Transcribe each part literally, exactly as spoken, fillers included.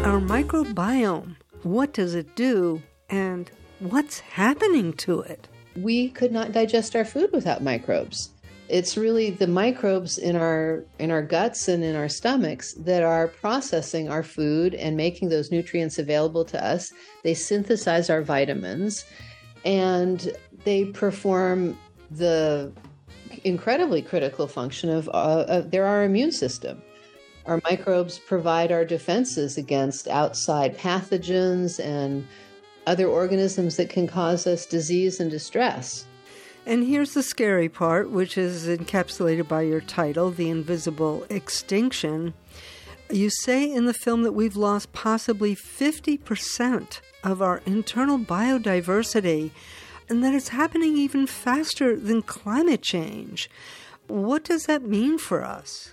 Our microbiome, what does it do, and what's happening to it? We could not digest our food without microbes. It's really the microbes in our in our guts and in our stomachs that are processing our food and making those nutrients available to us. They synthesize our vitamins, and they perform the incredibly critical function of, uh, of they're our immune system. Our microbes provide our defenses against outside pathogens and other organisms that can cause us disease and distress. And here's the scary part, which is encapsulated by your title, The Invisible Extinction. You say in the film that we've lost possibly fifty percent of our internal biodiversity, and that it's happening even faster than climate change. What does that mean for us?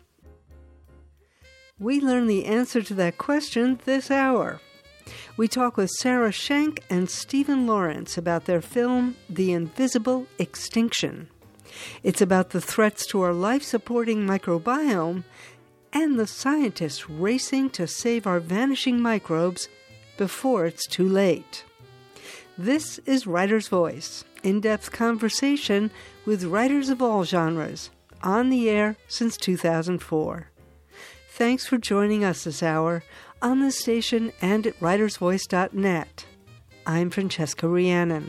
We learn the answer to that question this hour. We talk with Sarah Schenk and Stephen Lawrence about their film, The Invisible Extinction. It's about the threats to our life-supporting microbiome and the scientists racing to save our vanishing microbes before it's too late. This is Writer's Voice, in-depth conversation with writers of all genres, on the air since two thousand four. Thanks for joining us this hour on the station and at writers voice dot net. I'm Francesca Rhiannon.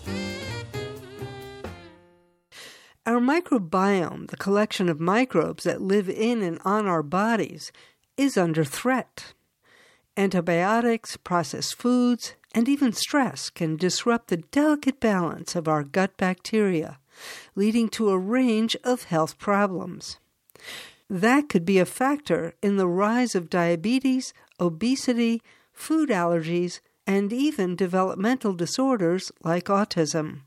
Our microbiome, the collection of microbes that live in and on our bodies, is under threat. Antibiotics, processed foods, and even stress can disrupt the delicate balance of our gut bacteria, leading to a range of health problems. That could be a factor in the rise of diabetes, obesity, food allergies, and even developmental disorders like autism.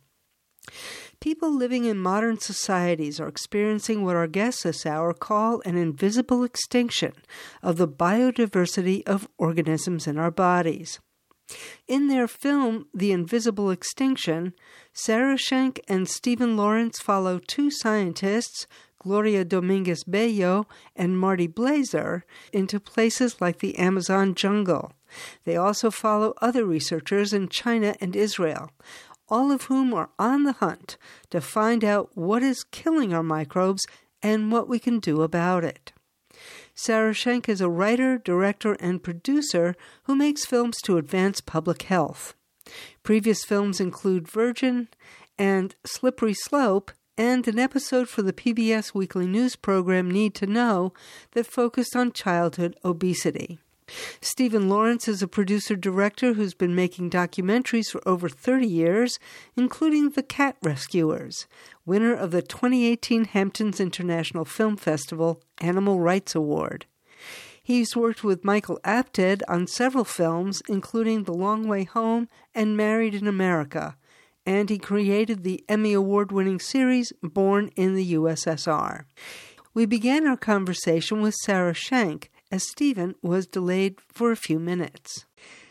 People living in modern societies are experiencing what our guests this hour call an invisible extinction of the biodiversity of organisms in our bodies. In their film, The Invisible Extinction, Sarah Schenk and Stephen Lawrence follow two scientists, Gloria Dominguez-Bello and Marty Blaser, into places like the Amazon jungle. They also follow other researchers in China and Israel, all of whom are on the hunt to find out what is killing our microbes and what we can do about it. Sarah Schenk is a writer, director, and producer who makes films to advance public health. Previous films include Virgin and Slippery Slope, and an episode for the P B S weekly news program Need to Know that focused on childhood obesity. Stephen Lawrence is a producer-director who's been making documentaries for over thirty years, including The Cat Rescuers, winner of the twenty eighteen Hamptons International Film Festival Animal Rights Award. He's worked with Michael Apted on several films, including The Long Way Home and Married in America, and he created the Emmy Award-winning series Born in the U S S R. We began our conversation with Sarah Schenk, as Stephen was delayed for a few minutes.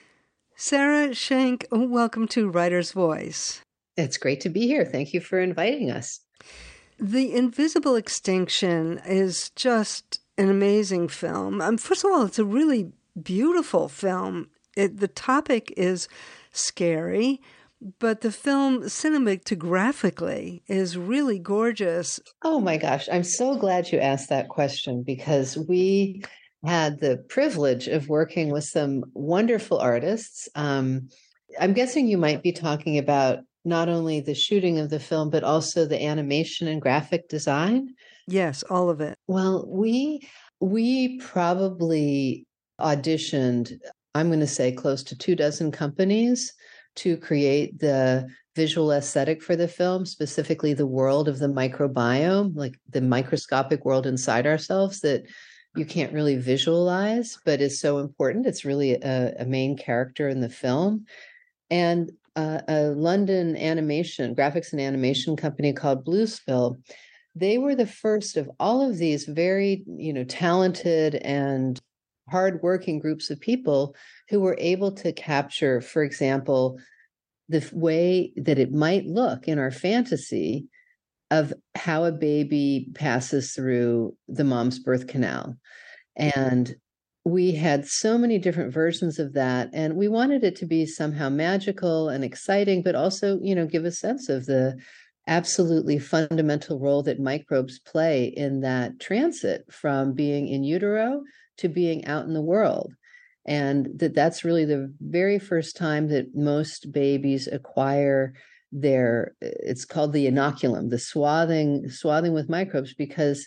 Sarah Schenk, welcome to Writer's Voice. It's great to be here. Thank you for inviting us. The Invisible Extinction is just an amazing film. Um, first of all, it's a really beautiful film. It, the topic is scary, but the film cinematographically is really gorgeous. Oh my gosh, I'm so glad you asked that question, because we had the privilege of working with some wonderful artists. Um, I'm guessing you might be talking about not only the shooting of the film, but also the animation and graphic design. Yes, all of it. Well, we we probably auditioned, I'm going to say close to two dozen companies to create the visual aesthetic for the film, specifically the world of the microbiome, like the microscopic world inside ourselves that you can't really visualize, but is so important. It's really a, a main character in the film. And uh, a London animation, graphics and animation company called Bluespill, they were the first of all of these very, you know, talented and hardworking groups of people who were able to capture, for example, the way that it might look in our fantasy of how a baby passes through the mom's birth canal. And we had so many different versions of that, and we wanted it to be somehow magical and exciting, but also, you know, give a sense of the absolutely fundamental role that microbes play in that transit from being in utero to being out in the world. And that that's really the very first time that most babies acquire their, it's called the inoculum, the swathing, swathing with microbes, because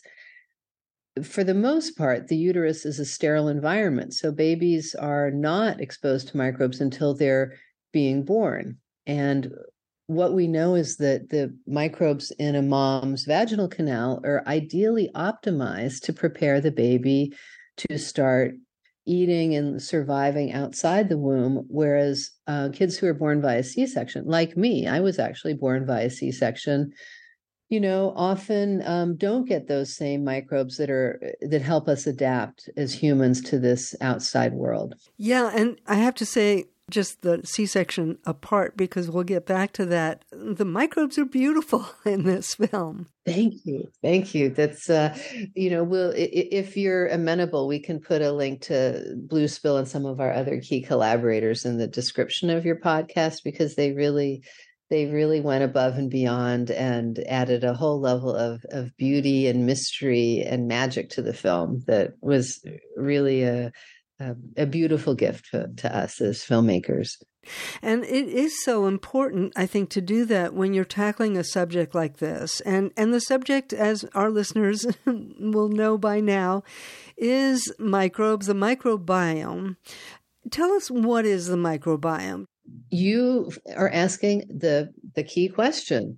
for the most part, the uterus is a sterile environment. So babies are not exposed to microbes until they're being born. And what we know is that the microbes in a mom's vaginal canal are ideally optimized to prepare the baby to start eating and surviving outside the womb, whereas uh, kids who are born via C-section, like me, I was actually born via C-section, you know, often um, don't get those same microbes that are that help us adapt as humans to this outside world. Yeah, and I have to say, just the C-section apart, because we'll get back to that, the microbes are beautiful in this film. Thank you. Thank you. That's, uh, you know, we'll, if you're amenable, we can put a link to Blue Spill and some of our other key collaborators in the description of your podcast, because they really, they really went above and beyond and added a whole level of, of beauty and mystery and magic to the film that was really a, a, a beautiful gift to, to us as filmmakers. And it is so important, I think, to do that when you're tackling a subject like this. And and the subject, as our listeners will know by now, is microbes, the microbiome. Tell us, what is the microbiome? You are asking the the key question.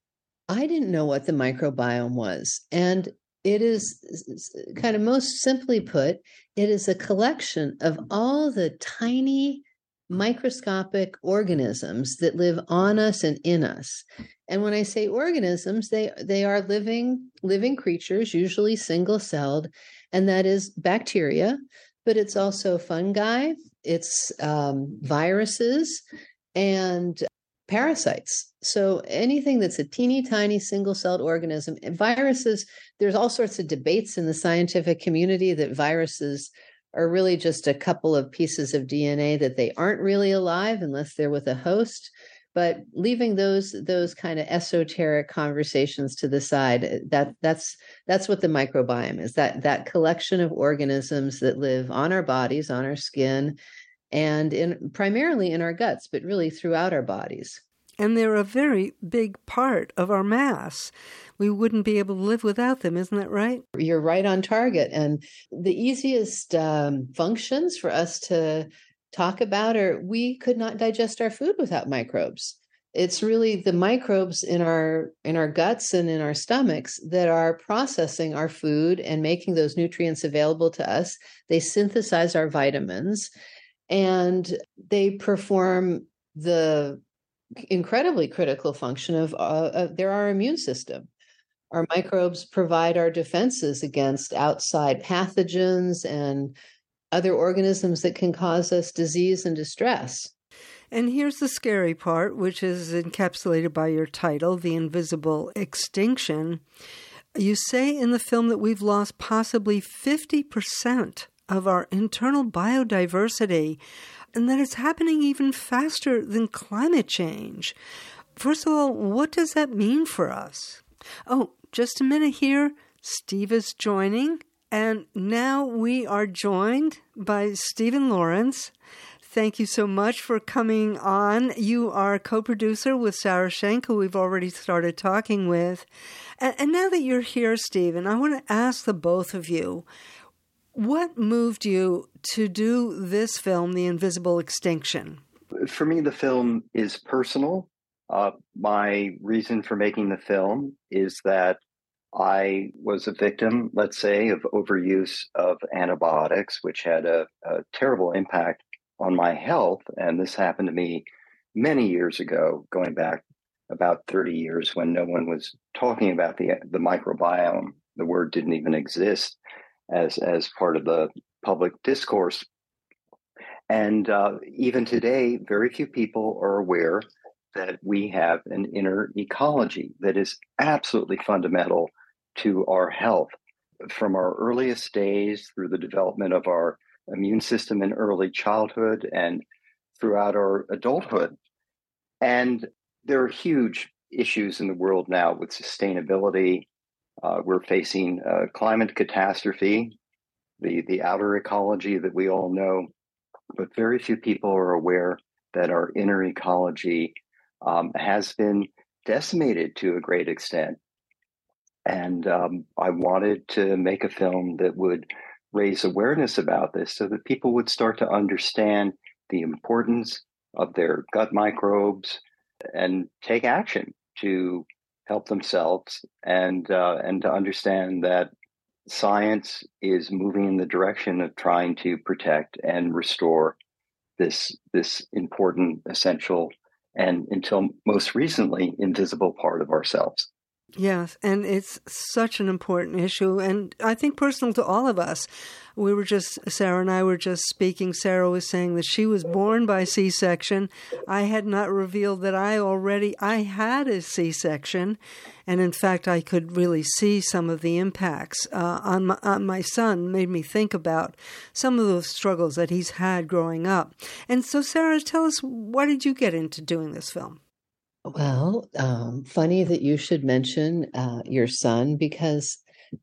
I didn't know what the microbiome was. And it is, kind of most simply put, it is a collection of all the tiny microscopic organisms that live on us and in us. And when I say organisms, they they are living living creatures, usually single-celled, and that is bacteria, but it's also fungi, it's um, viruses, and parasites. So anything that's a teeny tiny single-celled organism, and viruses, there's all sorts of debates in the scientific community that viruses are really just a couple of pieces of D N A, that they aren't really alive unless they're with a host. But leaving those those kind of esoteric conversations to the side, that that's that's what the microbiome is. That that collection of organisms that live on our bodies, on our skin, and in primarily in our guts, but really throughout our bodies. And they're a very big part of our mass. We wouldn't be able to live without them, isn't that right? You're right on target. And the easiest um, functions for us to talk about are, we could not digest our food without microbes. It's really the microbes in our in our guts and in our stomachs that are processing our food and making those nutrients available to us. They synthesize our vitamins, and they perform the incredibly critical function of, uh, of they're our immune system. Our microbes provide our defenses against outside pathogens and other organisms that can cause us disease and distress. And here's the scary part, which is encapsulated by your title, The Invisible Extinction. You say in the film that we've lost possibly fifty percent of our internal biodiversity, and that it's happening even faster than climate change. First of all, what does that mean for us? Oh, just a minute here. Steve is joining, and now we are joined by Stephen Lawrence. Thank you so much for coming on. You are a co-producer with Sarah Schenk, who we've already started talking with. And, and now that you're here, Stephen, I want to ask the both of you, what moved you to do this film, The Invisible Extinction? For me, the film is personal. Uh, my reason for making the film is that I was a victim, let's say, of overuse of antibiotics, which had a, a terrible impact on my health. And this happened to me many years ago, going back about thirty years, when no one was talking about the the microbiome. The word didn't even exist as as part of the public discourse. And uh, even today, very few people are aware that we have an inner ecology that is absolutely fundamental to our health. From our earliest days through the development of our immune system in early childhood and throughout our adulthood. And there are huge issues in the world now with sustainability. Uh, we're facing a climate catastrophe, the, the outer ecology that we all know, but very few people are aware that our inner ecology um, has been decimated to a great extent. And um, I wanted to make a film that would raise awareness about this so that people would start to understand the importance of their gut microbes and take action to help themselves and uh, and to understand that science is moving in the direction of trying to protect and restore this this important, essential, and until most recently invisible part of ourselves. Yes, and it's such an important issue, and I think personal to all of us. We were just, Sarah and I were just speaking. Sarah was saying that she was born by C-section. I had not revealed that I already, I had a C-section, and in fact, I could really see some of the impacts uh, on, my, on my son, made me think about some of those struggles that he's had growing up. And so, Sarah, tell us, why did you get into doing this film? Well, um, funny that you should mention uh, your son, because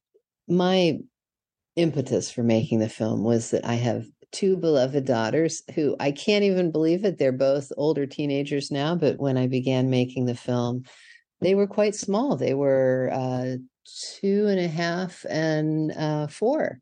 my impetus for making the film was that I have two beloved daughters who, I can't even believe it, they're both older teenagers now, but when I began making the film, they were quite small. They were uh, two and a half and uh, four.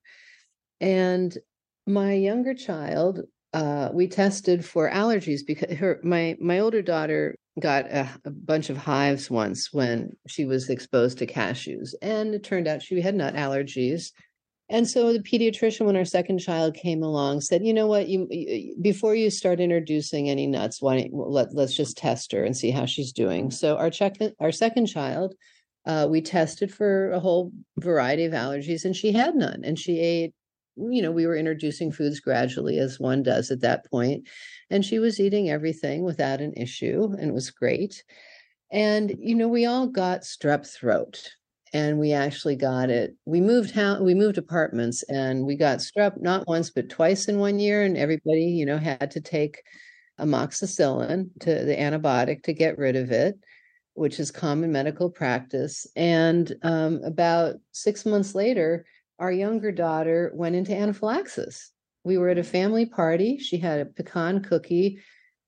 And my younger child, uh, we tested for allergies because her my my older daughter got a, a bunch of hives once when she was exposed to cashews, and it turned out she had nut allergies. And so the pediatrician, when our second child came along, said, "You know what? You, you before you start introducing any nuts, why don't, let let's just test her and see how she's doing." So our check, our second child, uh, we tested for a whole variety of allergies, and she had none, and she ate. You know, we were introducing foods gradually, as one does at that point, and she was eating everything without an issue, and it was great. And you know, we all got strep throat. And we actually got it. We moved how we moved apartments, and we got strep not once but twice in one year. And everybody, you know, had to take amoxicillin, to the antibiotic, to get rid of it, which is common medical practice. And um, about six months later, our younger daughter went into anaphylaxis. We were at a family party. She had a pecan cookie,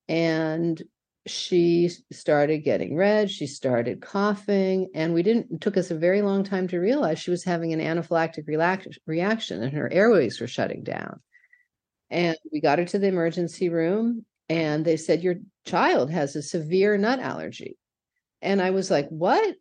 and she started getting red. She started coughing, and we didn't, it took us a very long time to realize she was having an anaphylactic relax, reaction, and her airways were shutting down. And we got her to the emergency room, and they said, "Your child has a severe nut allergy." And I was like, "What?"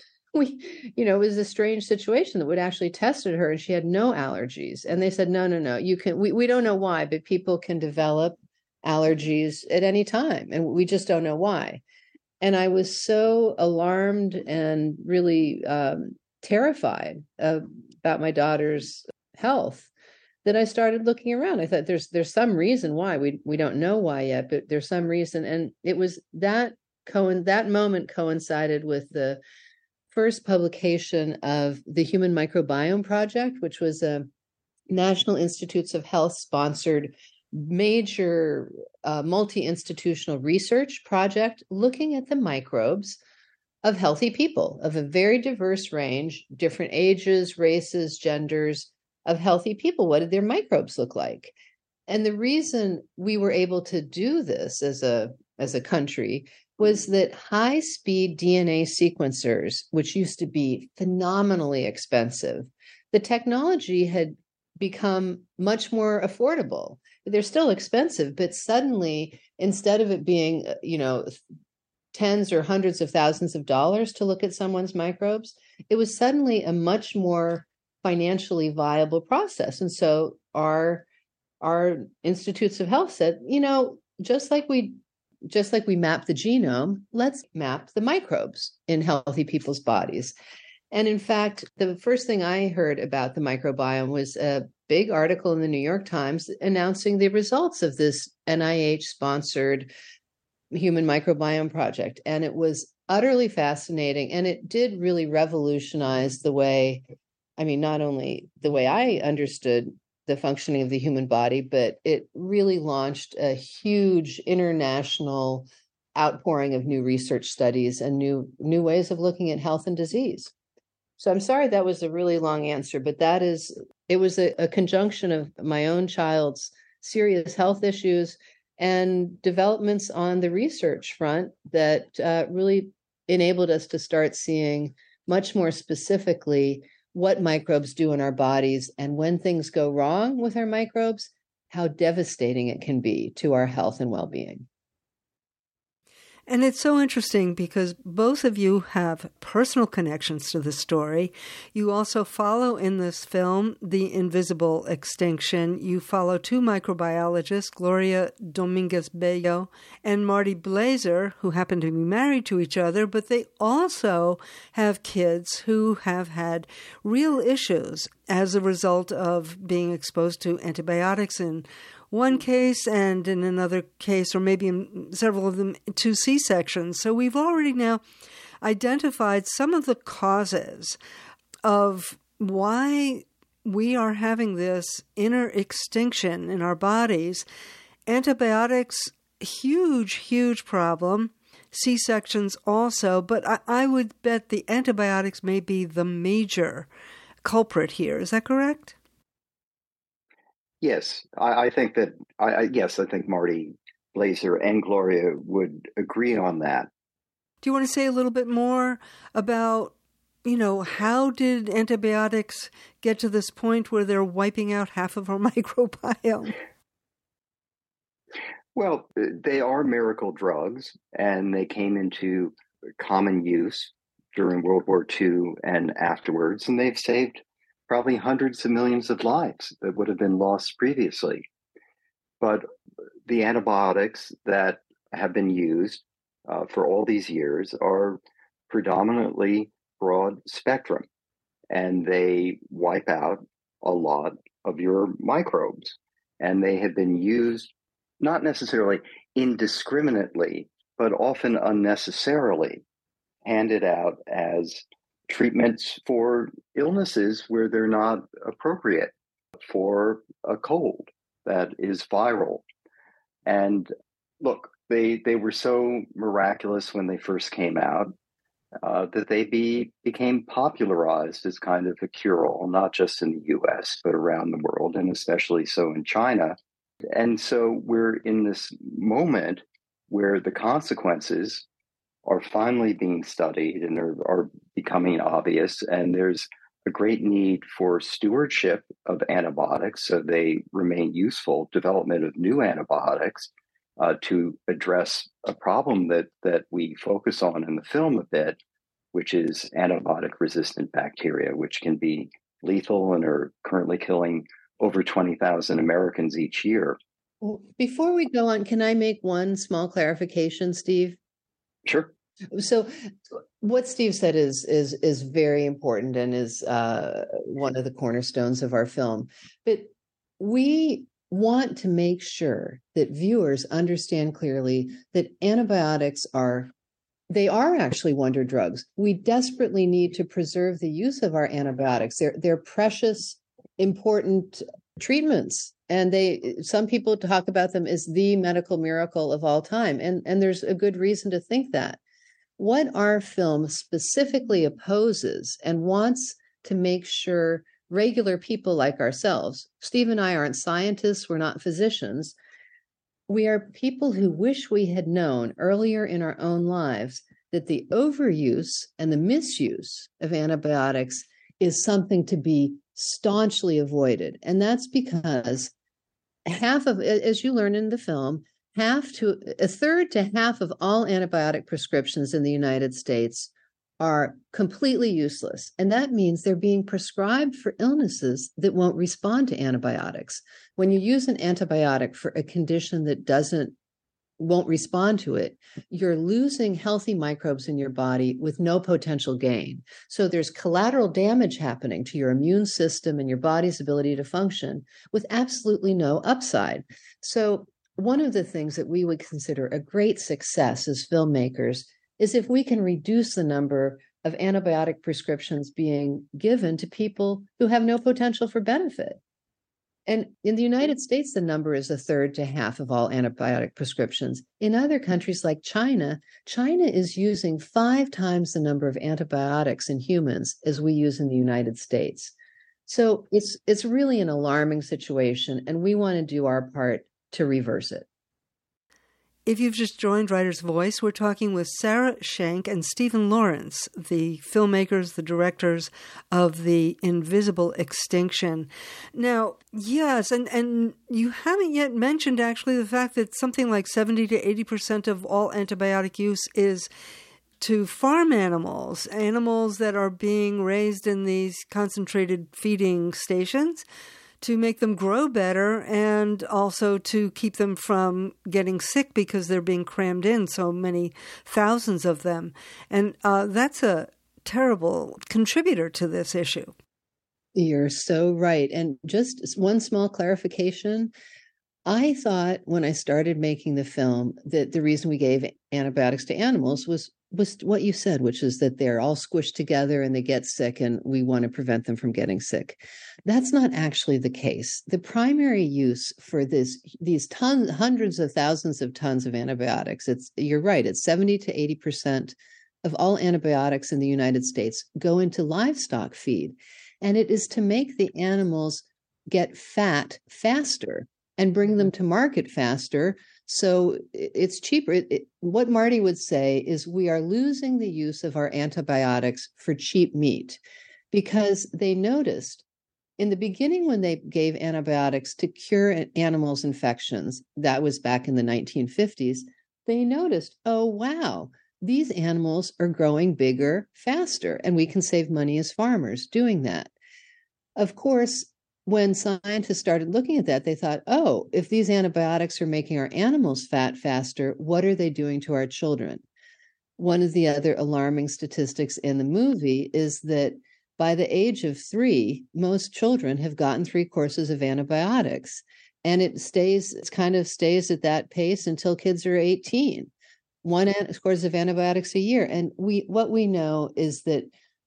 we, you know, it was a strange situation that we'd actually tested her, and she had no allergies. And they said, no, no, no, you can, we, we don't know why, but people can develop allergies at any time, and we just don't know why. And I was so alarmed and really um, terrified uh, about my daughter's health that I started looking around. I thought there's there's some reason why. We we don't know why yet, but there's some reason. And it was that co- that moment coincided with the first publication of the Human Microbiome Project, which was a National Institutes of Health sponsored major uh, multi-institutional research project looking at the microbes of healthy people of a very diverse range, different ages, races, genders of healthy people. What did their microbes look like? And the reason we were able to do this as a as a country was that high-speed D N A sequencers, which used to be phenomenally expensive, the technology had become much more affordable. They're still expensive, but suddenly, instead of it being, you know, tens or hundreds of thousands of dollars to look at someone's microbes, it was suddenly a much more financially viable process. And so our our institutes of health said, you know, just like we just like we map the genome, let's map the microbes in healthy people's bodies. And in fact, the first thing I heard about the microbiome was a big article in the New York Times announcing the results of this N I H-sponsored Human Microbiome Project. And it was utterly fascinating. And it did really revolutionize the way, I mean, not only the way I understood the functioning of the human body, but it really launched a huge international outpouring of new research studies and new new ways of looking at health and disease. So I'm sorry that was a really long answer, but that is, it was a, a conjunction of my own child's serious health issues and developments on the research front that uh, really enabled us to start seeing much more specifically what microbes do in our bodies, and when things go wrong with our microbes, how devastating it can be to our health and well-being. And it's so interesting because both of you have personal connections to the story. You also follow in this film the invisible extinction. You follow two microbiologists, Gloria Dominguez-Bello and Marty Blaser, who happen to be married to each other, but they also have kids who have had real issues as a result of being exposed to antibiotics in one case, and in another case, or maybe in several of them, to C-sections. So we've already now identified some of the causes of why we are having this inner extinction in our bodies. Antibiotics, huge, huge problem. C-sections also, but I, I would bet the antibiotics may be the major culprit here. Is that correct? Yes, I, I think that, I, I yes, I think Marty Blaser and Gloria would agree on that. Do you want to say a little bit more about, you know, how did antibiotics get to this point where they're wiping out half of our microbiome? Well, they are miracle drugs, and they came into common use during World War Two and afterwards, and they've saved probably hundreds of millions of lives that would have been lost previously. But the antibiotics that have been used uh, for all these years are predominantly broad spectrum, and they wipe out a lot of your microbes. And they have been used not necessarily indiscriminately, but often unnecessarily, handed out as treatments for illnesses where they're not appropriate, for a cold that is viral. And look, they they were so miraculous when they first came out uh, that they be, became popularized as kind of a cure-all, not just in the U S, but around the world, and especially so in China. And so we're in this moment where the consequences are finally being studied and are, are becoming obvious. And there's a great need for stewardship of antibiotics so they remain useful, development of new antibiotics uh, to address a problem that, that we focus on in the film a bit, which is antibiotic-resistant bacteria, which can be lethal and are currently killing over twenty thousand Americans each year. Before we go on, can I make one small clarification, Steve? Sure. So what Steve said is is is very important and is uh, one of the cornerstones of our film. But we want to make sure that viewers understand clearly that antibiotics are, they are actually wonder drugs. We desperately need to preserve the use of our antibiotics. They're they're precious, important treatments. And they, some people talk about them as the medical miracle of all time. And, and there's a good reason to think that. What our film specifically opposes and wants to make sure regular people like ourselves, Steve and I aren't scientists, we're not physicians, we are people who wish we had known earlier in our own lives that the overuse and the misuse of antibiotics is something to be staunchly avoided. And that's because half of, as you learn in the film, half to a third to half of all antibiotic prescriptions in the United States are completely useless. And that means they're being prescribed for illnesses that won't respond to antibiotics. When you use an antibiotic for a condition that doesn't, won't respond to it, you're losing healthy microbes in your body with no potential gain. So there's collateral damage happening to your immune system and your body's ability to function with absolutely no upside. So one of the things that we would consider a great success as filmmakers is if we can reduce the number of antibiotic prescriptions being given to people who have no potential for benefit. And in the United States, the number is a third to half of all antibiotic prescriptions. In other countries like China, China is using five times the number of antibiotics in humans as we use in the United States. So it's it's really an alarming situation, and we want to do our part to reverse it. If you've just joined Writer's Voice, we're talking with Sarah Schenk and Stephen Lawrence, the filmmakers, the directors of The Invisible Extinction. Now, yes, and, and you haven't yet mentioned actually the fact that something like seventy to eighty percent of all antibiotic use is to farm animals, animals that are being raised in these concentrated feeding stations, to make them grow better and also to keep them from getting sick because they're being crammed in, so many thousands of them. And uh, that's a terrible contributor to this issue. You're so right. And just one small clarification. I thought when I started making the film that the reason we gave antibiotics to animals was was what you said, which is that they're all squished together and they get sick and we want to prevent them from getting sick. That's not actually the case. The primary use for this, these tons, hundreds of thousands of tons of antibiotics, it's, you're right, it's seventy to eighty percent of all antibiotics in the United States go into livestock feed. And it is to make the animals get fat faster and bring them to market faster. So it's cheaper. It, it, what Marty would say is we are losing the use of our antibiotics for cheap meat because they noticed in the beginning when they gave antibiotics to cure animals' infections, that was back in the nineteen fifties, they noticed, oh, wow, these animals are growing bigger faster, and we can save money as farmers doing that. Of course, when scientists started looking at that, they thought, oh, if these antibiotics are making our animals fat faster, what are they doing to our children? One of the other alarming statistics in the movie is that by the age of three, most children have gotten three courses of antibiotics. And it stays, it kind of stays at that pace until kids are eighteen. One course of antibiotics a year. And we what we know is that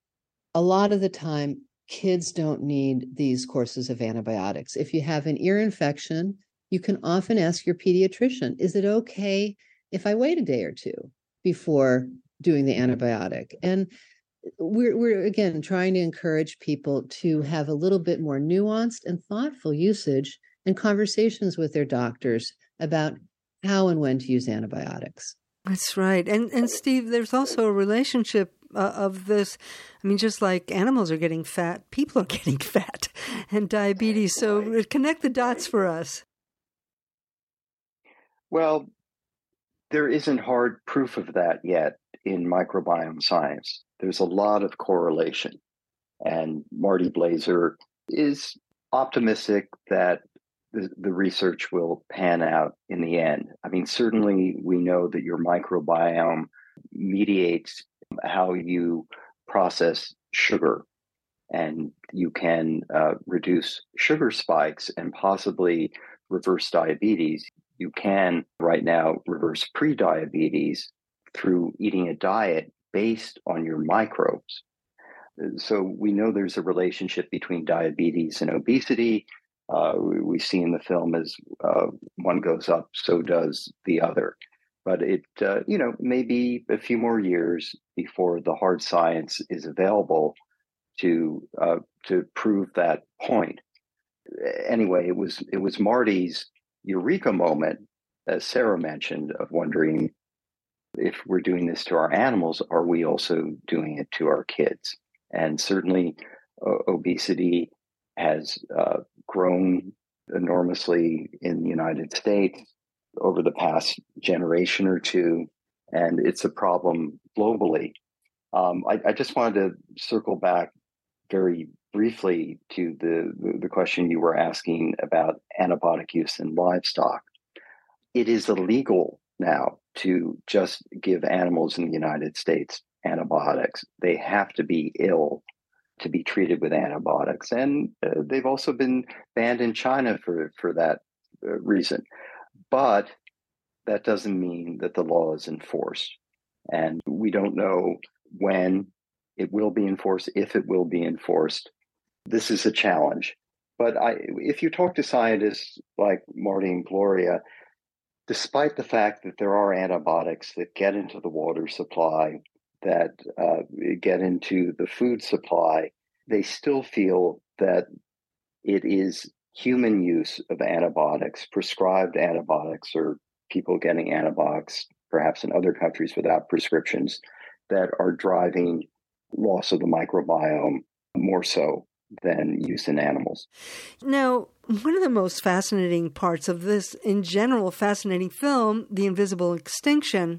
a lot of the time, kids don't need these courses of antibiotics. If you have an ear infection, you can often ask your pediatrician, is it okay if I wait a day or two before doing the antibiotic? And we're, we're again, trying to encourage people to have a little bit more nuanced and thoughtful usage and conversations with their doctors about how and when to use antibiotics. That's right. And, and Steve, there's also a relationship Uh, of this. I mean, just like animals are getting fat, people are getting fat and diabetes. So connect the dots for us. Well, there isn't hard proof of that yet in microbiome science. There's a lot of correlation. And Marty Blaser is optimistic that the, the research will pan out in the end. I mean, certainly we know that your microbiome mediates how you process sugar, and you can uh, reduce sugar spikes and possibly reverse diabetes. You can right now reverse pre-diabetes through eating a diet based on your microbes. So we know there's a relationship between diabetes and obesity. Uh, we see in the film as uh, one goes up, so does the other. But it, uh, you know, may be a few more years before the hard science is available to uh, to prove that point. Anyway, it was it was Marty's eureka moment, as Sarah mentioned, of wondering if we're doing this to our animals, are we also doing it to our kids? And certainly, uh, obesity has uh, grown enormously in the United States over the past generation or two, and it's a problem globally. Um, I, I just wanted to circle back very briefly to the, the, the question you were asking about antibiotic use in livestock. It is illegal now to just give animals in the United States antibiotics. They have to be ill to be treated with antibiotics, and uh, they've also been banned in China for, for that uh, reason. But that doesn't mean that the law is enforced. And we don't know when it will be enforced, if it will be enforced. This is a challenge. But I, if you talk to scientists like Marty and Gloria, despite the fact that there are antibiotics that get into the water supply, that uh, get into the food supply, they still feel that it is human use of antibiotics, prescribed antibiotics, or people getting antibiotics, perhaps in other countries without prescriptions, that are driving loss of the microbiome more so than use in animals. Now, one of the most fascinating parts of this, in general, fascinating film, The Invisible Extinction,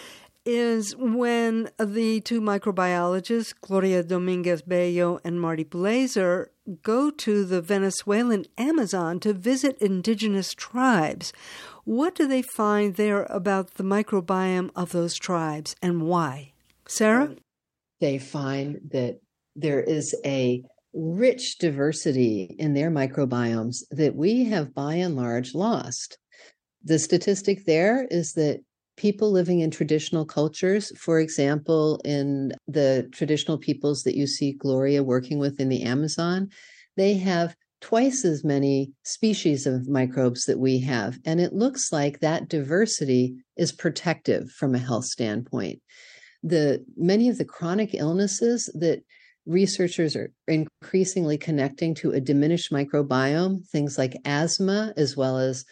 is when the two microbiologists, Gloria Dominguez Bello and Marty Blaser, go to the Venezuelan Amazon to visit indigenous tribes. What do they find there about the microbiome of those tribes, and why? Sarah? They find that there is a rich diversity in their microbiomes that we have by and large lost. The statistic there is that people living in traditional cultures, for example, in the traditional peoples that you see Gloria working with in the Amazon, they have twice as many species of microbes that we have. And it looks like that diversity is protective from a health standpoint. The many of the chronic illnesses that researchers are increasingly connecting to a diminished microbiome, things like asthma, as well as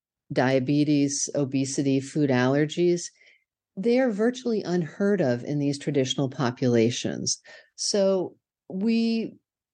diabetes, obesity, food allergies, they are virtually unheard of in these traditional populations. So we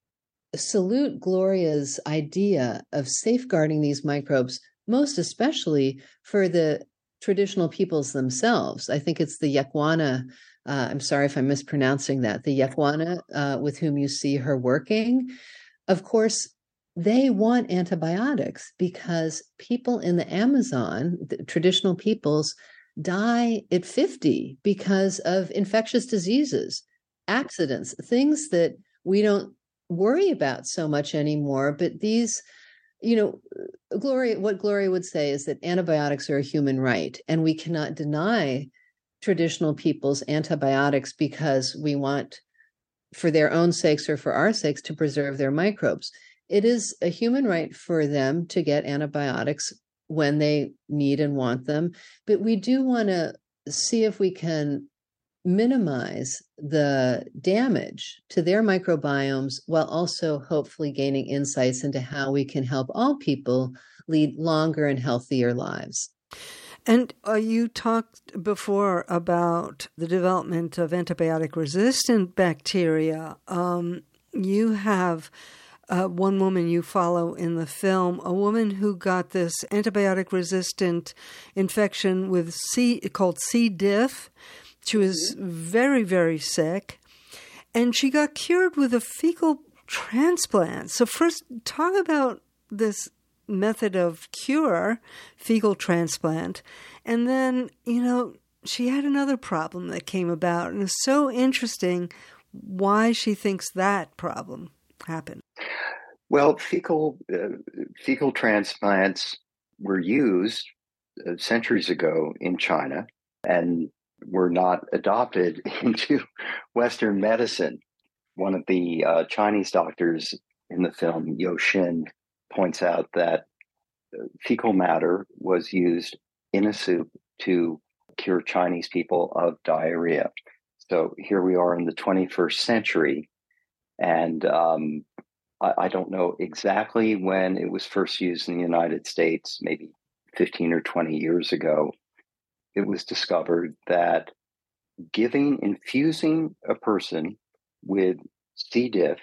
salute Gloria's idea of safeguarding these microbes, most especially for the traditional peoples themselves. I think it's the Yekwana, uh, I'm sorry if I'm mispronouncing that, the Yekwana uh, with whom you see her working. Of course, they want antibiotics because people in the Amazon, the traditional peoples, die at fifty because of infectious diseases, accidents, things that we don't worry about so much anymore. But these, you know, Gloria, what Gloria would say is that antibiotics are a human right, and we cannot deny traditional peoples antibiotics because we want, for their own sakes or for our sakes, to preserve their microbes. It is a human right for them to get antibiotics when they need and want them, but we do want to see if we can minimize the damage to their microbiomes while also hopefully gaining insights into how we can help all people lead longer and healthier lives. And uh, you talked before about the development of antibiotic-resistant bacteria. Um, you have uh, one woman you follow in the film, a woman who got this antibiotic-resistant infection with C, called C. diff. She was very, very sick, and she got cured with a fecal transplant. So first, talk about this method of cure, fecal transplant, and then, you know, she had another problem that came about, and it's so interesting why she thinks that problem happened. Well, fecal uh, fecal transplants were used uh, centuries ago in China and were not adopted into Western medicine. One of the uh, Chinese doctors in the film, Yo Shin, points out that fecal matter was used in a soup to cure Chinese people of diarrhea. So here we are in the twenty-first century, and um, I, I don't know exactly when it was first used in the United States, maybe fifteen or twenty years ago. It was discovered that giving, infusing a person with C. diff,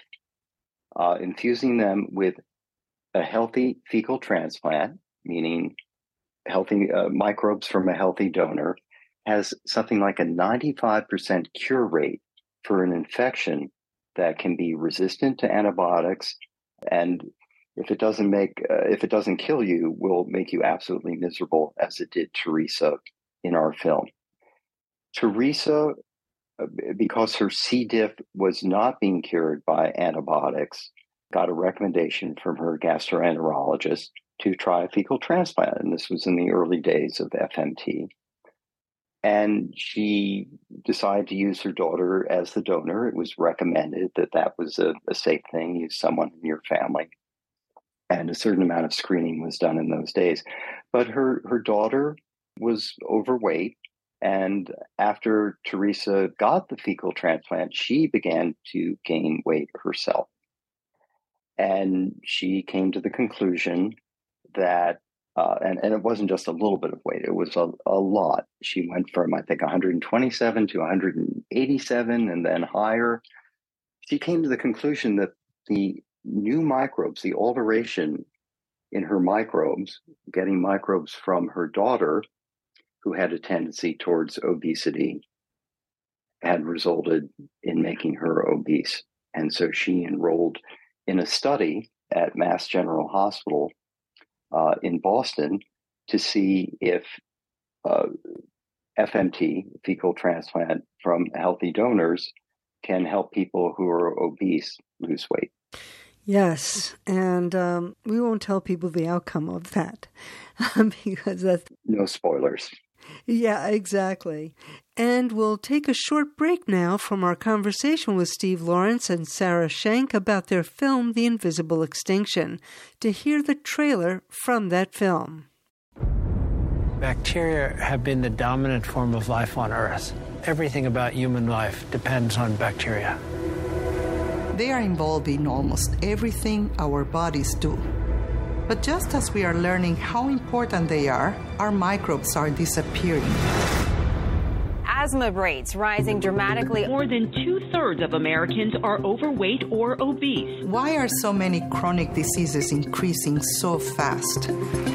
uh, infusing them with a healthy fecal transplant, meaning healthy uh, microbes from a healthy donor, has something like a ninety-five percent cure rate for an infection that can be resistant to antibiotics, and if it doesn't make, uh, if it doesn't kill you, will make you absolutely miserable, as it did Teresa in our film. Teresa, because her C. diff was not being cured by antibiotics, got a recommendation from her gastroenterologist to try a fecal transplant. And this was in the early days of F M T. And she decided to use her daughter as the donor. It was recommended that that was a, a safe thing, use someone in your family. and a certain amount of screening was done in those days. But her, her daughter was overweight, and after Teresa got the fecal transplant, she began to gain weight herself. And she came to the conclusion that, uh, and, and it wasn't just a little bit of weight, it was a, a lot. She went from, I think, one hundred twenty-seven to one hundred eighty-seven and then higher. She came to the conclusion that the new microbes, the alteration in her microbes, getting microbes from her daughter, who had a tendency towards obesity, had resulted in making her obese. And so she enrolled in a study at Mass General Hospital uh, in Boston to see if uh, F M T, fecal transplant from healthy donors, can help people who are obese lose weight. Yes, and um, we won't tell people the outcome of that because that's... No spoilers. Yeah, exactly. And we'll take a short break now from our conversation with Steve Lawrence and Sarah Schenk about their film, The Invisible Extinction, to hear the trailer from that film. Bacteria have been the dominant form of life on Earth. Everything about human life depends on bacteria. They are involved in almost everything our bodies do. But just as we are learning how important they are, our microbes are disappearing. Asthma rates rising dramatically. More than two-thirds of Americans are overweight or obese. Why are so many chronic diseases increasing so fast?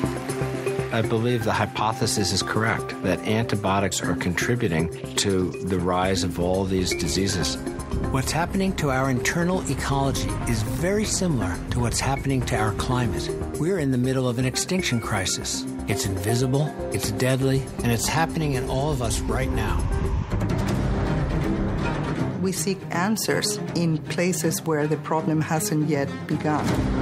I believe the hypothesis is correct, that antibiotics are contributing to the rise of all these diseases. What's happening to our internal ecology is very similar to what's happening to our climate. We're in the middle of an extinction crisis. It's invisible, it's deadly, and it's happening in all of us right now. We seek answers in places where the problem hasn't yet begun.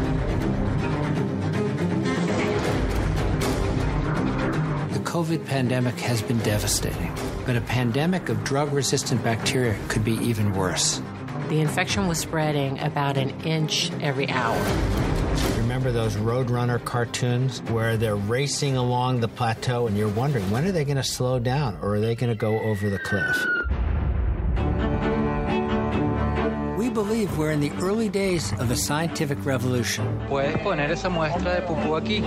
The COVID pandemic has been devastating, but a pandemic of drug-resistant bacteria could be even worse. The infection was spreading about an inch every hour. Remember those Roadrunner cartoons where they're racing along the plateau and you're wondering, when are they going to slow down or are they going to go over the cliff? We believe we're in the early days of a scientific revolution. ¿Puedes poner esa muestra de pupú aquí?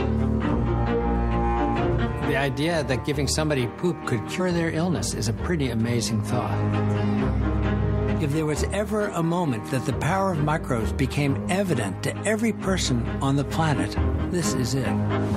The idea that giving somebody poop could cure their illness is a pretty amazing thought. If there was ever a moment that the power of microbes became evident to every person on the planet, this is it.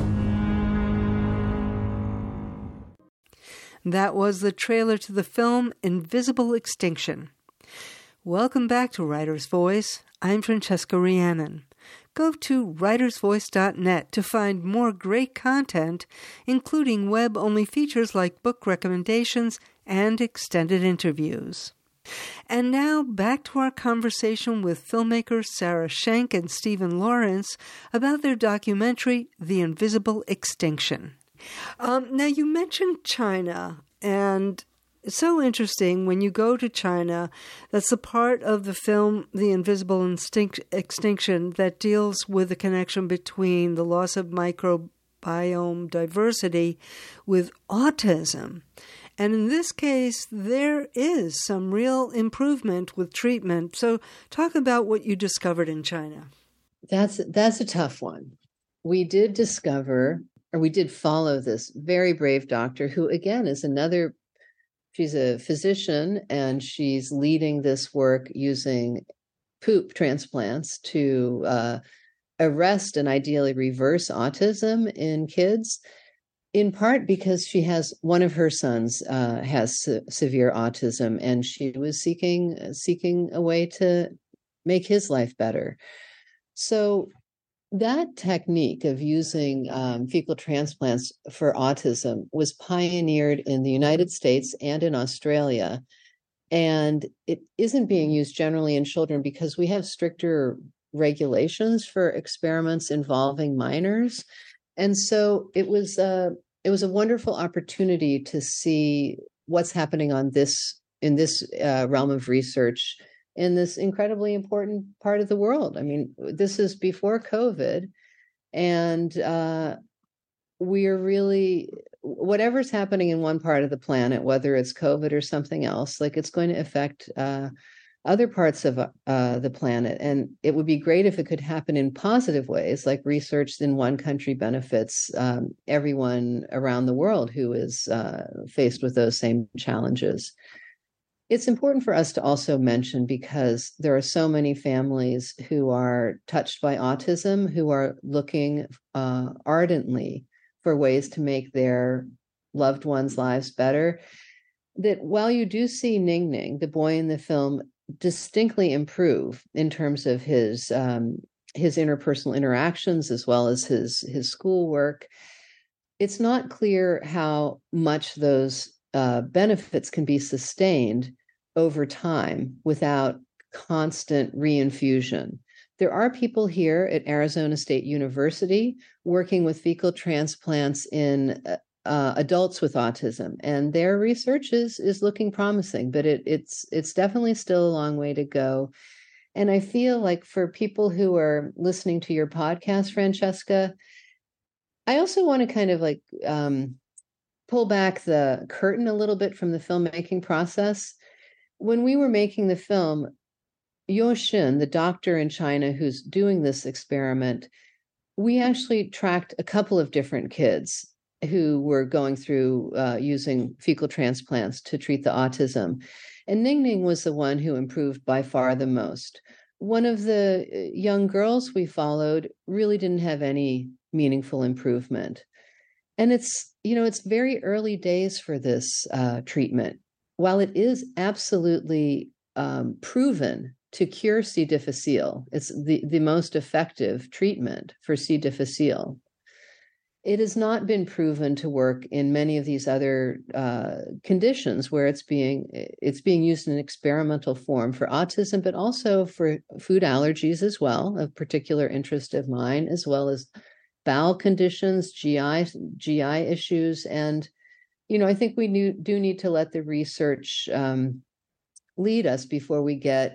That was the trailer to the film Invisible Extinction. Welcome back to Writer's Voice. I'm Francesca Rhiannon. Go to writers voice dot net to find more great content, including web-only features like book recommendations and extended interviews. And now back to our conversation with filmmakers Sarah Schenk and Stephen Lawrence about their documentary, The Invisible Extinction. Um, now, you mentioned China, and it's so interesting when you go to China, that's the part of the film, The Invisible Instinct- Extinction, that deals with the connection between the loss of microbiome diversity with autism. And in this case, there is some real improvement with treatment. So talk about what you discovered in China. That's that's a tough one. We did discover, or we did follow this very brave doctor who, again, is another, she's a physician and she's leading this work using poop transplants to uh, arrest and ideally reverse autism in kids. In part because she has, one of her sons uh, has se- severe autism, and she was seeking seeking a way to make his life better. So that technique of using um, fecal transplants for autism was pioneered in the United States and in Australia. And it isn't being used generally in children because we have stricter regulations for experiments involving minors. And so it was uh, it was a wonderful opportunity to see what's happening on this in this uh, realm of research in this incredibly important part of the world. I mean, this is before COVID, And uh, we're really, whatever's happening in one part of the planet, whether it's COVID or something else, like it's going to affect uh, other parts of uh, the planet. And it would be great if it could happen in positive ways, like research in one country benefits um, everyone around the world who is uh, faced with those same challenges. It's important for us to also mention, because there are so many families who are touched by autism, who are looking uh, ardently for ways to make their loved ones' lives better, that while you do see Ning Ning, the boy in the film, distinctly improve in terms of his um, his interpersonal interactions as well as his his schoolwork, it's not clear how much those uh, benefits can be sustained over time without constant reinfusion. There are people here at Arizona State University working with fecal transplants in uh, adults with autism, and their research is is looking promising, but it, it's it's definitely still a long way to go. And I feel like for people who are listening to your podcast, Francesca, I also want to kind of like um, pull back the curtain a little bit from the filmmaking process. When we were making the film, Yo Shin, the doctor in China who's doing this experiment, we actually tracked a couple of different kids who were going through uh, using fecal transplants to treat the autism. And Ning Ning was the one who improved by far the most. One of the young girls we followed really didn't have any meaningful improvement. And it's, you know, it's very early days for this uh, treatment. While it is absolutely um, proven to cure C. difficile, it's the, the most effective treatment for C. difficile, it has not been proven to work in many of these other uh, conditions where it's being it's being used in an experimental form for autism, but also for food allergies as well, of particular interest of mine, as well as bowel conditions, G I G I issues. And, you know, I think we new, do need to let the research um, lead us before we get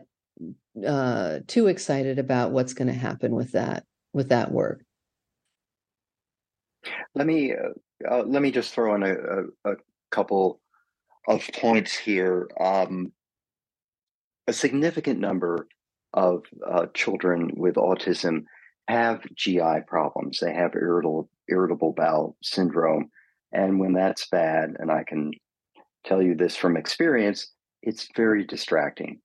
uh, too excited about what's going to happen with that, with that work. Let me uh, uh, let me just throw in a, a, a couple of points here. Um, a significant number of uh, children with autism have G I problems. They have irritable irritable bowel syndrome, and when that's bad, and I can tell you this from experience, it's very distracting.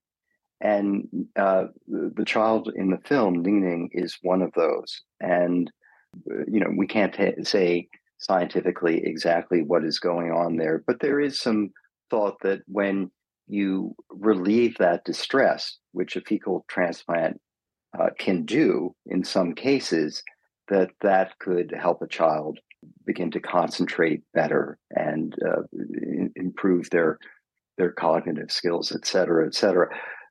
And uh, the child in the film, Ning Ning, is one of those. And you know, we can't t- say scientifically exactly what is going on there, but there is some thought that when you relieve that distress, which a fecal transplant uh, can do in some cases, that that could help a child begin to concentrate better and uh, in- improve their their cognitive skills, et cetera, et cetera.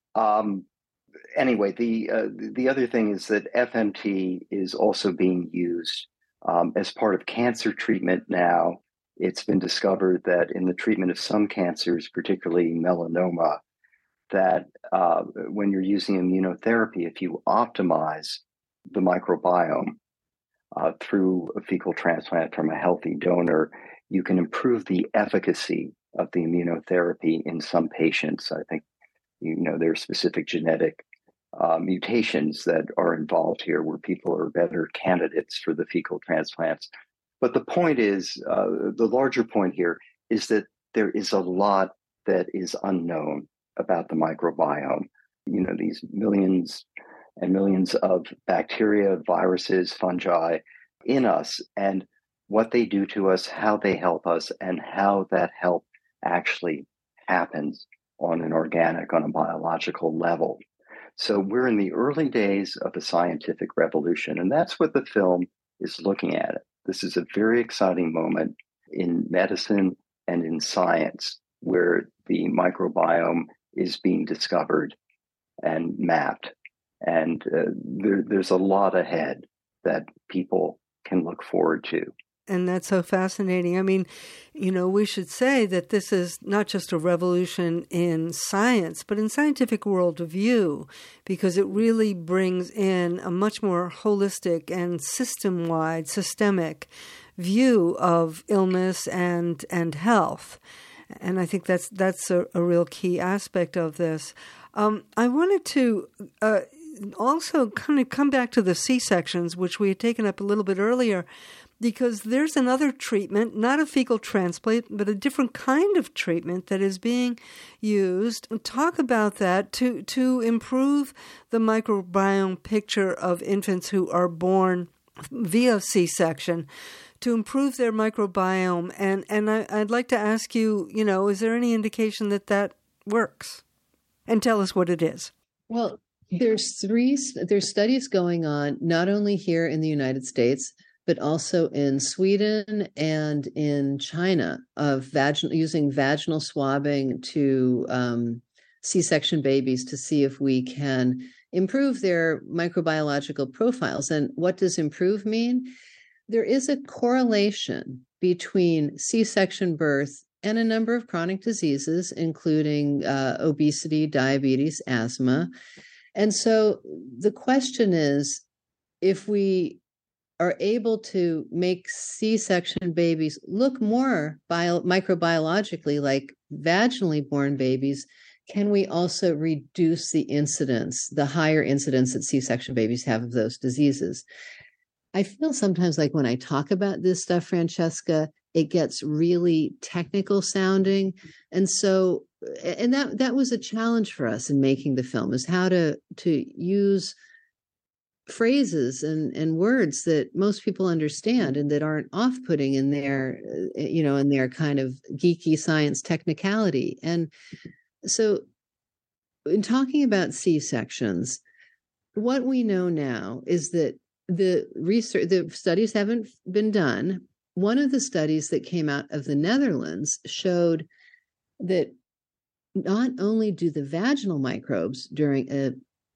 Um, Anyway, the uh, the other thing is that F M T is also being used um, as part of cancer treatment now. It's been discovered that in the treatment of some cancers, particularly melanoma, that uh, when you're using immunotherapy, if you optimize the microbiome uh, through a fecal transplant from a healthy donor, you can improve the efficacy of the immunotherapy in some patients. I think, you know, there are specific genetic Uh, mutations that are involved here where people are better candidates for the fecal transplants. But the point is, uh, the larger point here is that there is a lot that is unknown about the microbiome. You know, these millions and millions of bacteria, viruses, fungi in us, and what they do to us, how they help us, and how that help actually happens on an organic, on a biological level. So we're in the early days of the scientific revolution, and that's what the film is looking at. This is a very exciting moment in medicine and in science where the microbiome is being discovered and mapped. And uh, there, there's a lot ahead that people can look forward to. and that's so fascinating. I mean, you know, we should say that this is not just a revolution in science, but in scientific worldview, because it really brings in a much more holistic and system-wide, systemic view of illness and and health. And I think that's that's a, a real key aspect of this. Um, I wanted to uh, also kind of come back to the C-sections, which we had taken up a little bit earlier, because there's another treatment, not a fecal transplant, but a different kind of treatment that is being used. Talk about that to, to improve the microbiome picture of infants who are born via C-section, to improve their microbiome. And, and I, I'd like to ask you, you know, is there any indication that that works? And tell us what it is. Well, there's three, there's studies going on, not only here in the United States, but also in Sweden and in China, of vaginal, using vaginal swabbing to um, C-section babies to see if we can improve their microbiological profiles. And what does improve mean? There is a correlation between C-section birth and a number of chronic diseases, including uh, obesity, diabetes, asthma. And so the question is, if we are able to make C-section babies look more bio- microbiologically like vaginally born babies, can we also reduce the incidence, the higher incidence that C-section babies have of those diseases? I feel sometimes like when I talk about this stuff, Francesca, it gets really technical sounding. And so, and that that was a challenge for us in making the film, is how to to use phrases and, and words that most people understand and that aren't off-putting in their, you know, in their kind of geeky science technicality. And so in talking about C-sections, what we know now is that the research, the studies haven't been done. One of the studies that came out of the Netherlands showed that not only do the vaginal microbes during a,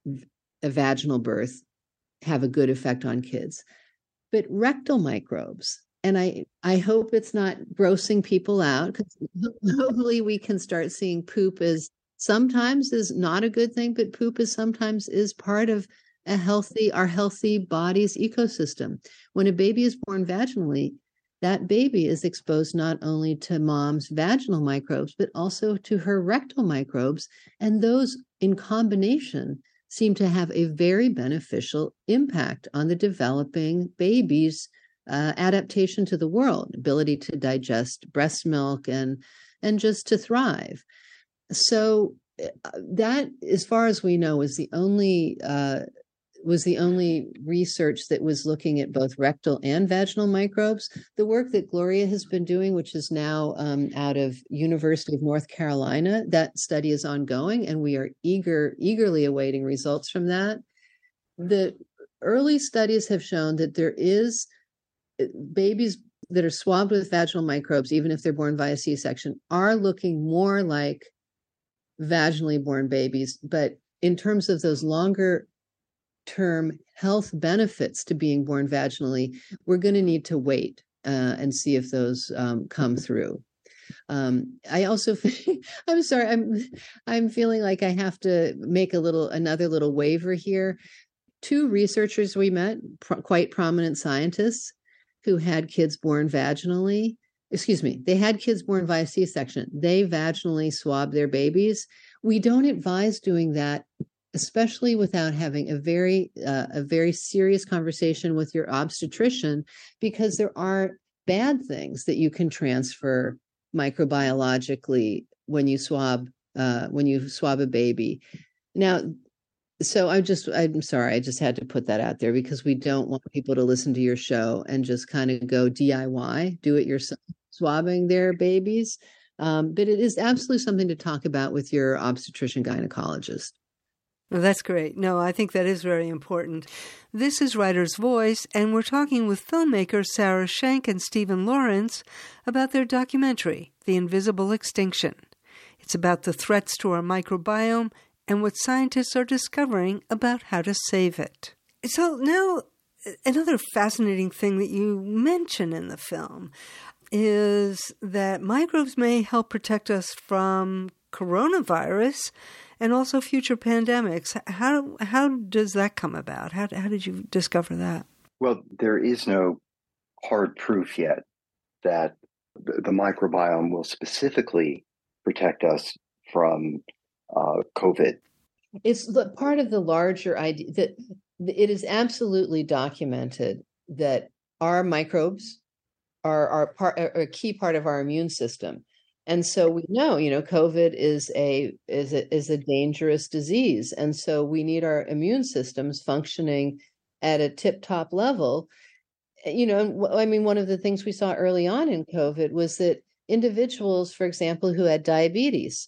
a vaginal birth have a good effect on kids, but rectal microbes. And I, I hope it's not grossing people out, because hopefully we can start seeing poop as sometimes is not a good thing, but poop is sometimes is part of a healthy, our healthy body's ecosystem. When a baby is born vaginally, that baby is exposed not only to mom's vaginal microbes, but also to her rectal microbes. And those in combination seem to have a very beneficial impact on the developing baby's uh, adaptation to the world, ability to digest breast milk and, and just to thrive. So that, as far as we know, is the only uh, was the only research that was looking at both rectal and vaginal microbes. The work that Gloria has been doing, which is now um, out of University of North Carolina, that study is ongoing, and we are eager, eagerly awaiting results from that. The early studies have shown that there is babies that are swabbed with vaginal microbes, even if they're born via C-section, are looking more like vaginally born babies. But in terms of those longer term health benefits to being born vaginally, we're going to need to wait uh, and see if those um, come through. Um, I also, I'm sorry, I'm, I'm feeling like I have to make a little, another little waiver here. Two researchers we met, pro- quite prominent scientists, who had kids born vaginally. Excuse me, they had kids born via C-section. They vaginally swabbed their babies. We don't advise doing that, especially without having a very uh, a very serious conversation with your obstetrician, because there are bad things that you can transfer microbiologically when you swab uh, when you swab a baby. Now, so I just I'm sorry, I just had to put that out there, because we don't want people to listen to your show and just kind of go D I Y, do it yourself, swabbing their babies. Um, but it is absolutely something to talk about with your obstetrician gynecologist. Well, that's great. No, I think that is very important. This is Writer's Voice, and we're talking with filmmakers Sarah Schenk and Stephen Lawrence about their documentary, The Invisible Extinction. It's about the threats to our microbiome and what scientists are discovering about how to save it. So now, another fascinating thing that you mention in the film is that microbes may help protect us from coronavirus and also future pandemics. How how does that come about? How how did you discover that? Well, there is no hard proof yet that the, the microbiome will specifically protect us from uh, COVID. It's part of the larger idea that it is absolutely documented that our microbes are, are, part, are a key part of our immune system. And so we know, you know, COVID is a is a is a dangerous disease, and so we need our immune systems functioning at a tip-top level. You know, I mean, one of the things we saw early on in COVID was that individuals, for example, who had diabetes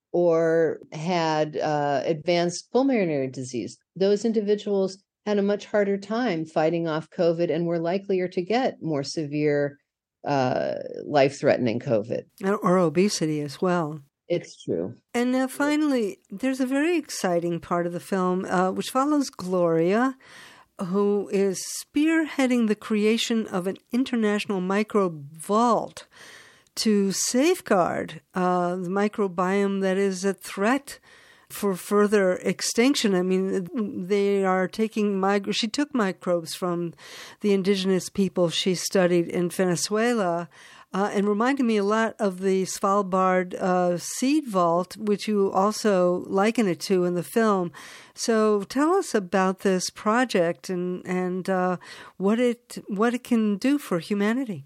or had uh, advanced pulmonary disease, those individuals had a much harder time fighting off COVID and were likelier to get more severe uh, life-threatening COVID. Or obesity as well. It's true. And now finally, there's a very exciting part of the film uh, which follows Gloria, who is spearheading the creation of an international microbe vault to safeguard uh, the microbiome that is a threat for further extinction. I mean, they are taking mig- she took microbes from the indigenous people she studied in Venezuela, uh, and reminded me a lot of the Svalbard uh, seed vault, which you also liken it to in the film. So tell us about this project and and uh, what it what it can do for humanity.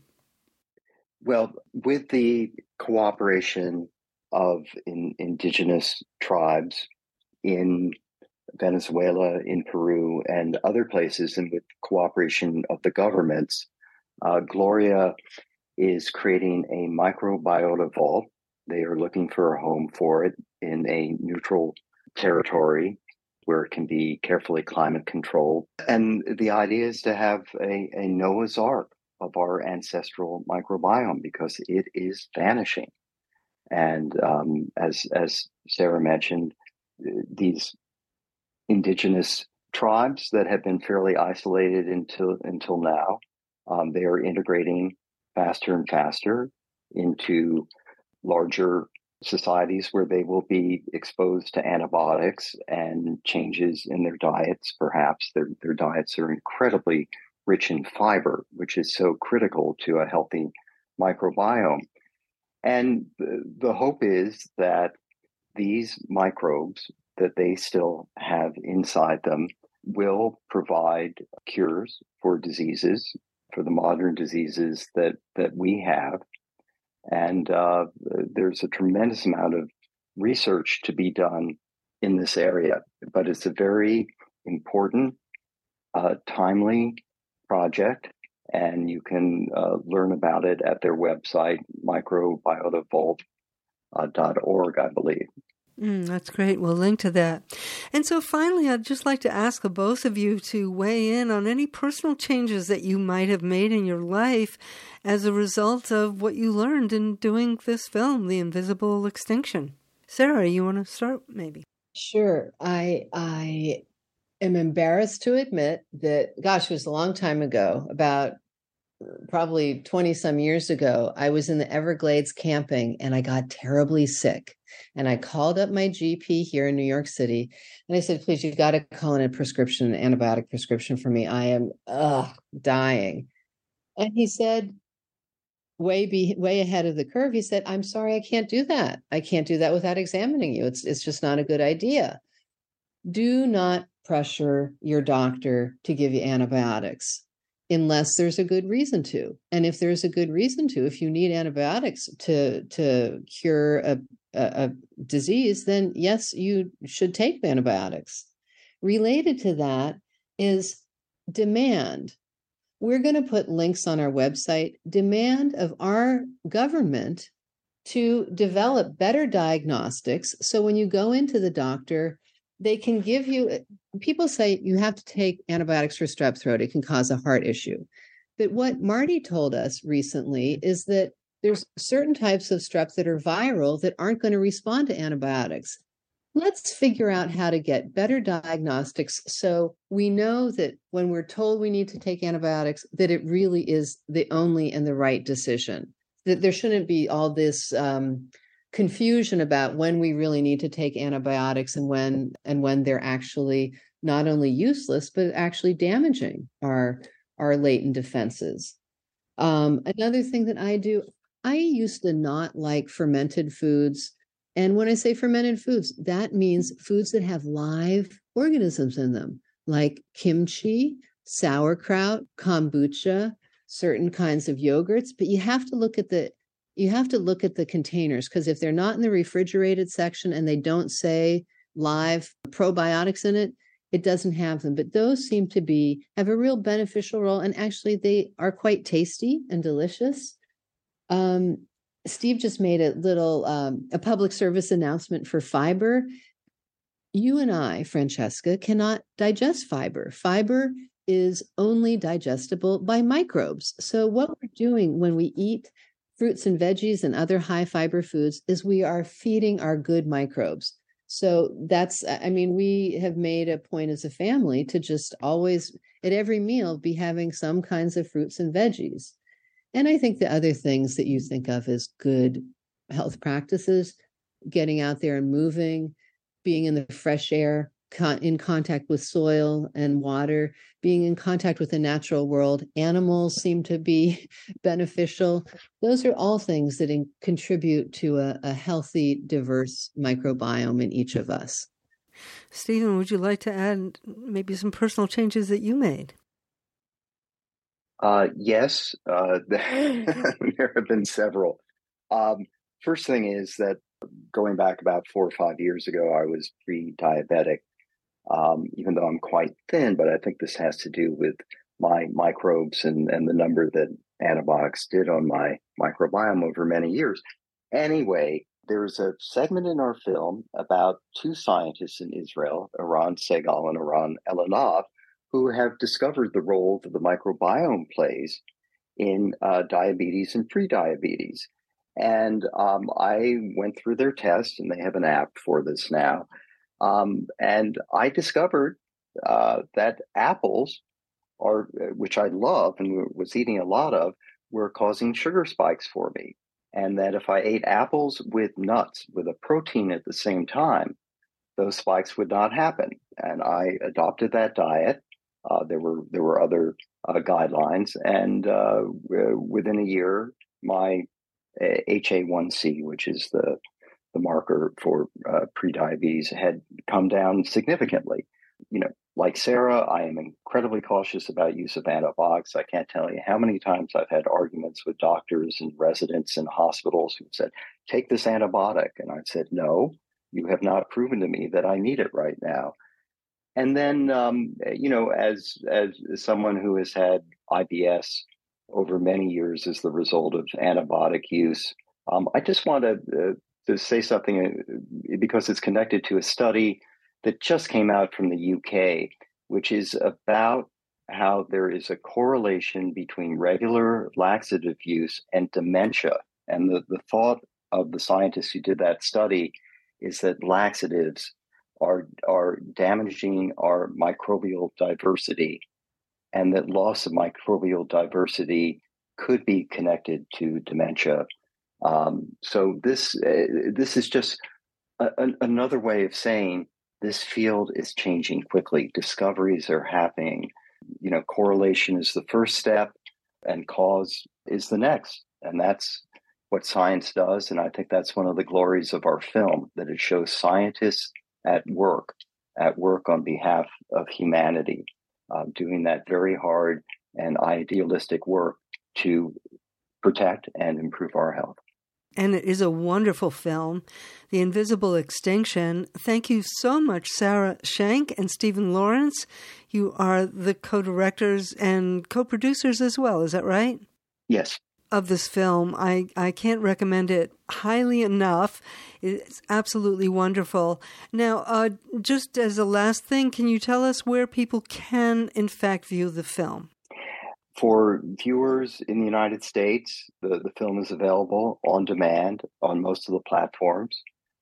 Well, with the cooperation of in, indigenous tribes in Venezuela, in Peru, and other places, and with cooperation of the governments, uh, Gloria is creating a microbiota vault. They are looking for a home for it in a neutral territory where it can be carefully climate controlled. And the idea is to have a, a Noah's Ark of our ancestral microbiome because it is vanishing. And um, as as Sarah mentioned, these indigenous tribes that have been fairly isolated until until now, um, they are integrating faster and faster into larger societies where they will be exposed to antibiotics and changes in their diets. Perhaps their their diets are incredibly rich in fiber, which is so critical to a healthy microbiome. And the, the hope is that these microbes that they still have inside them will provide cures for diseases, for the modern diseases that, that we have. And uh, there's a tremendous amount of research to be done in this area, but it's a very important, uh, timely project. And you can uh, learn about it at their website, microbiota vault dot org, I believe. Mm, that's great. We'll link to that. And so finally, I'd just like to ask the both of you to weigh in on any personal changes that you might have made in your life as a result of what you learned in doing this film, The Invisible Extinction. Sarah, you want to start maybe? Sure. I I am embarrassed to admit that, gosh, it was a long time ago, about probably twenty some years ago, I was in the Everglades camping and I got terribly sick. And I called up my G P here in New York City and I said, please, you got to call in a prescription, an antibiotic prescription for me. I am ugh, dying. And he said, way be, way ahead of the curve, he said, I'm sorry, I can't do that. I can't do that without examining you. It's it's just not a good idea. Do not pressure your doctor to give you antibiotics unless there's a good reason to. And if there's a good reason to, if you need antibiotics to, to cure a, a, a disease, then yes, you should take antibiotics. Related to that is demand. We're going to put links on our website, demand of our government to develop better diagnostics. So when you go into the doctor, they can give you, people say you have to take antibiotics for strep throat. It can cause a heart issue. But what Marty told us recently is that there's certain types of strep that are viral that aren't going to respond to antibiotics. let's figure out how to get better diagnostics so we know that when we're told we need to take antibiotics, that it really is the only and the right decision. That there shouldn't be all this um, confusion about when we really need to take antibiotics and when and when they're actually not only useless, but actually damaging our, our latent defenses. Um, another thing that I do, I used to not like fermented foods. And when I say fermented foods, that means foods that have live organisms in them, like kimchi, sauerkraut, kombucha, certain kinds of yogurts. But you have to look at the you have to look at the containers, because if they're not in the refrigerated section and they don't say live probiotics in it, it doesn't have them. But those seem to be have a real beneficial role, and actually they are quite tasty and delicious. Um, Steve just made a little um, a public service announcement for fiber. You and I, Francesca, cannot digest fiber. Fiber is only digestible by microbes. So what we're doing when we eat fruits and veggies and other high fiber foods is we are feeding our good microbes. So that's, I mean, we have made a point as a family to just always, at every meal, be having some kinds of fruits and veggies. And I think the other things that you think of as good health practices, getting out there and moving, being in the fresh air, con- in contact with soil and water, being in contact with the natural world, animals seem to be beneficial. Those are all things that in- contribute to a, a healthy, diverse microbiome in each of us. Stephen, would you like to add maybe some personal changes that you made? Uh, yes, uh, there have been several. Um, first thing is that going back about four or five years ago, I was pre-diabetic, um, even though I'm quite thin, but I think this has to do with my microbes and, and the number that antibiotics did on my microbiome over many years. Anyway, there's a segment in our film about two scientists in Israel, Eran Segal and Eran Elanav, who have discovered the role that the microbiome plays in uh, diabetes and prediabetes. And um, I went through their test, and they have an app for this now. Um, and I discovered uh, that apples, are, which I love and was eating a lot of, were causing sugar spikes for me. And that if I ate apples with nuts, with a protein at the same time, those spikes would not happen. And I adopted that diet. Uh, there were there were other uh, guidelines, and uh, w- within a year, my uh, H A one C, which is the the marker for uh, prediabetes, had come down significantly. You know, like Sarah, I am incredibly cautious about use of antibiotics. I can't tell you how many times I've had arguments with doctors and residents in hospitals who said, "Take this antibiotic," and I've said, "No, you have not proven to me that I need it right now." And then, um, you know, as as someone who has had I B S over many years as the result of antibiotic use, um, I just want to uh, to say something uh, because it's connected to a study that just came out from the U K, which is about how there is a correlation between regular laxative use and dementia. And the, the thought of the scientists who did that study is that laxatives are are damaging our microbial diversity, and that loss of microbial diversity could be connected to dementia. Um, so this uh, this is just a, a, another way of saying this field is changing quickly. Discoveries are happening. You know, correlation is the first step, and cause is the next, and that's what science does. And I think that's one of the glories of our film, that it shows scientists at work, at work on behalf of humanity, uh, doing that very hard and idealistic work to protect and improve our health. And it is a wonderful film, The Invisible Extinction. Thank you so much, Sarah Schenk and Stephen Lawrence. You are the co-directors and co-producers as well, is that right? Yes. Of this film. I, I can't recommend it highly enough. It's absolutely wonderful. Now, uh, just as a last thing, can you tell us where people can, in fact, view the film? For viewers in the United States, the, the film is available on demand on most of the platforms.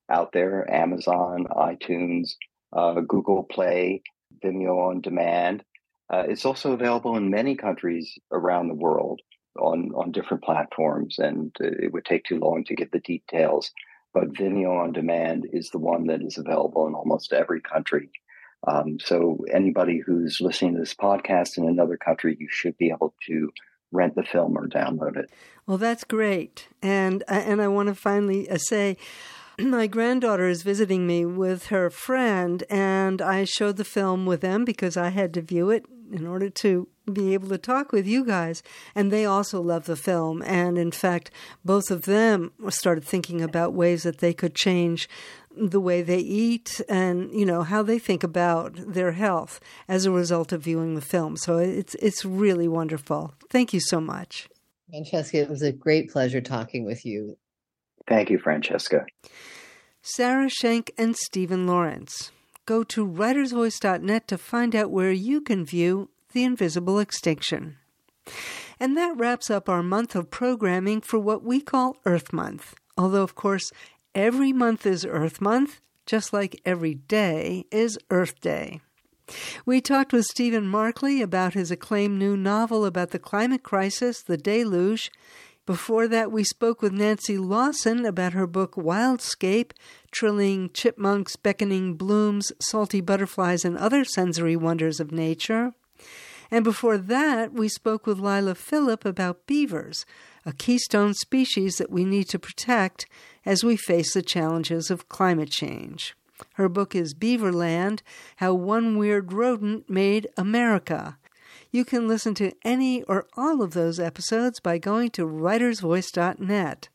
out there, Amazon, iTunes, uh, Google Play, Vimeo On Demand. Uh, it's also available in many countries around the world on, on different platforms, and uh, it would take too long to give the details. But Vimeo On Demand is the one that is available in almost every country. Um, so anybody who's listening to this podcast in another country, you should be able to rent the film or download it. Well, that's great. And, and I want to finally say, my granddaughter is visiting me with her friend, and I showed the film with them because I had to view it in order to be able to talk with you guys. And they also love the film. And in fact, both of them started thinking about ways that they could change the way they eat and, you know, how they think about their health as a result of viewing the film. So it's it's really wonderful. Thank you so much. Francesca, it was a great pleasure talking with you. Thank you, Francesca. Sarah Schenk and Stephen Lawrence. Go to writers voice dot net to find out where you can view The Invisible Extinction. And that wraps up our month of programming for what we call Earth Month. Although, of course, every month is Earth Month, just like every day is Earth Day. We talked with Stephen Markley about his acclaimed new novel about the climate crisis, The Deluge. Before that, we spoke with Nancy Lawson about her book Wildscape, Trilling Chipmunks, Beckoning Blooms, Salty Butterflies, and Other Sensory Wonders of Nature. And before that, we spoke with Lila Phillip about beavers, a keystone species that we need to protect as we face the challenges of climate change. Her book is Beaverland, How One Weird Rodent Made America. You can listen to any or all of those episodes by going to writers voice dot net.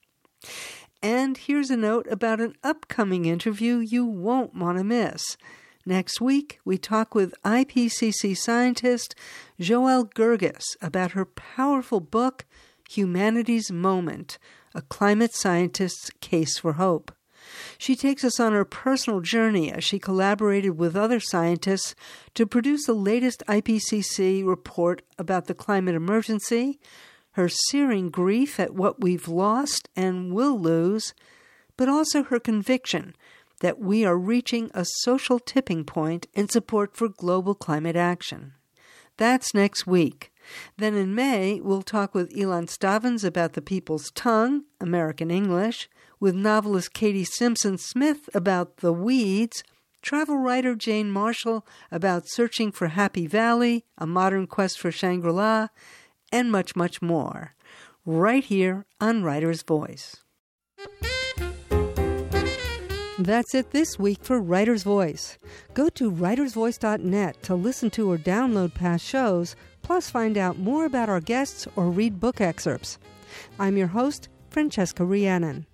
And here's a note about an upcoming interview you won't want to miss. Next week, we talk with I P C C scientist Joelle Gergis about her powerful book, Humanity's Moment, A Climate Scientist's Case for Hope. She takes us on her personal journey as she collaborated with other scientists to produce the latest I P C C report about the climate emergency, her searing grief at what we've lost and will lose, but also her conviction that we are reaching a social tipping point in support for global climate action. That's next week. Then in May, we'll talk with Elon Stavins about the people's tongue, American English, with novelist Katie Simpson-Smith about The Weeds, travel writer Jane Marshall about Searching for Happy Valley, A Modern Quest for Shangri-La, and much, much more, right here on Writer's Voice. That's it this week for Writer's Voice. Go to writers voice dot net to listen to or download past shows, plus find out more about our guests or read book excerpts. I'm your host, Francesca Rhiannon.